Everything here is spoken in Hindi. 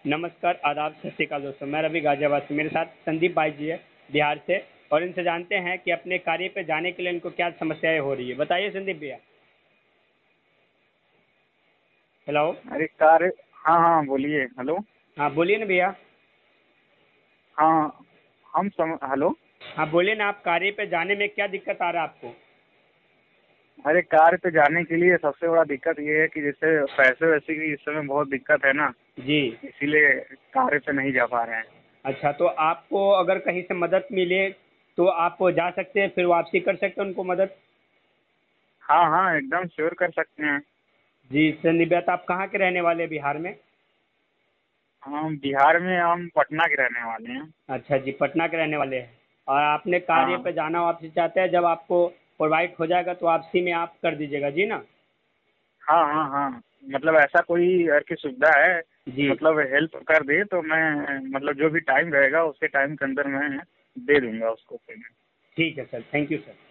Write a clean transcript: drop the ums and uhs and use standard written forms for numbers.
नमस्कार, आदाब, सत श्री अकाल दोस्तों। मैं रवि गाजियाबाद से, मेरे साथ संदीप भाई जी है बिहार से, और इनसे जानते हैं कि अपने कार्य पे जाने के लिए इनको क्या समस्याएं हो रही है। बताइए संदीप भैया। हेलो। अरे कार। हाँ हाँ बोलिए। हेलो। हाँ बोलिए ना भैया। हाँ। हेलो। हाँ बोलिए ना, आप कार्य पे जाने में क्या दिक्कत आ रहा है आपको? अरे कार पे जाने के लिए सबसे बड़ा दिक्कत ये है कि जैसे पैसे वैसे की इस समय बहुत दिक्कत है ना, जी। इसीलिए कार पे नहीं जा पा रहे हैं। अच्छा, तो आपको अगर कहीं से मदद मिले तो आप जा सकते हैं, फिर वापसी कर सकते हैं उनको मदद। हाँ हाँ एकदम श्योर कर सकते हैं। जी संदीप भैया, तो आप कहाँ के रहने वाले हैं बिहार में? हम बिहार में, हम पटना के रहने वाले हैं। अच्छा जी, पटना के रहने वाले हैं। और आपने कार्य हाँ पे जाना वापसी चाहते हैं, जब आपको प्रोवाइड हो जाएगा तो वापसी में आप कर दीजिएगा, जी ना? हाँ हाँ हाँ। मतलब ऐसा कोई अगर की सुविधा है जी। कि मतलब हेल्प कर दे तो मैं मतलब जो भी टाइम रहेगा उसके टाइम के अंदर मैं दे दूंगा उसको पेमेंट। ठीक है सर, थैंक यू सर।